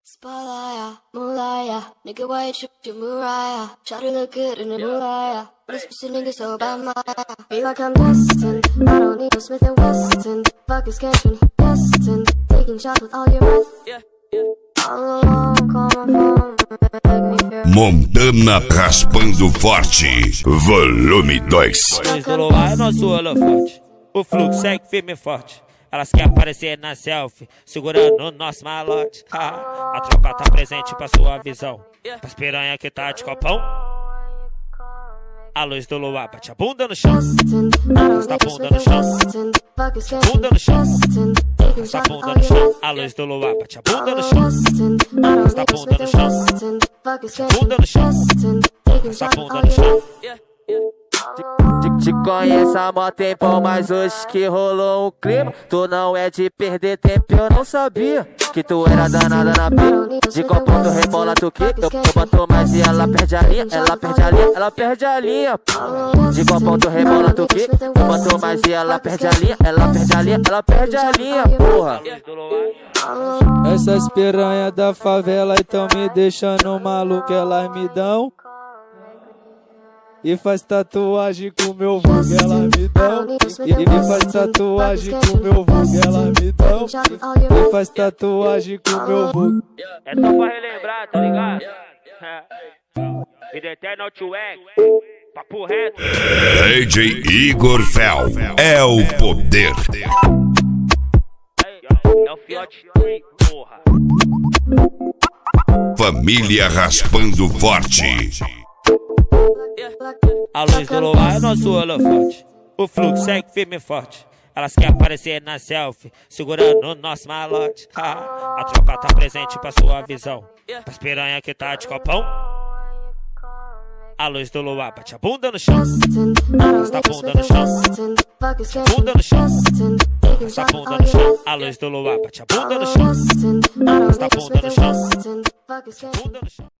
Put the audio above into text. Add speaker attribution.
Speaker 1: Spalaya, Mulaya, nigga, why you trip your Mariah? Try to look good in the Mulaya, but this pussy nigga so bad, Maya. Feel like I'm destined, I don't need no Smith & Wesson. Fuck is catching, destined, taking shots with all your breath. All alone, call my phone, make me feel.
Speaker 2: Montana raspando forte, volume 2.
Speaker 3: Luz do luar é nosso holofote, o fluxo segue firme e forte. Elas querem aparecer na selfie, segurando o nosso malote. A tropa tá presente pra sua visão, pras piranha que tá de copão. A luz do luar bate a bunda no chão, arrasta a bunda no chão, bunda no chão, arrasta a bunda no chão. A luz do luar bate a bunda no chão, arrasta a bunda no chão, bunda no chão, arrasta a bunda no chão.
Speaker 4: Te conheço há mó tempão, mas hoje que rolou um clima. Tu não é de perder tempo, eu não sabia que tu era danada na pia. De qual ponto rebola tu que? Eu boto mais e ela perde a linha, ela perde a linha, ela perde a linha. De qual ponto rebola tu que? Eu boto mais e ela perde a linha, ela perde a linha, ela perde a linha, porra.
Speaker 5: Essas piranha da favela então me deixando maluco, elas me dão. E faz tatuagem com meu vulgo, ela me dão. E faz tatuagem com meu vulgo, ela me dão. E faz tatuagem com meu vulgo.
Speaker 3: É só pra relembrar, tá ligado? Vida eterna, Outweg, papo reto.
Speaker 2: DJ Igor Fel é o poder.
Speaker 3: É o fiote, porra.
Speaker 2: Família raspando forte.
Speaker 3: A luz do luar é nosso holofote, o fluxo segue firme e forte. Elas querem aparecer na selfie, segurando o nosso malote. A tropa tá presente pra sua visão, pras piranha que tá de copão. A luz do luar bate a bunda no chão, arrasta a bunda no chão, bunda no chão, arrasta a bunda no chão. A luz do luar bate a bunda no chão, arrasta a bunda no chão, bunda no chão.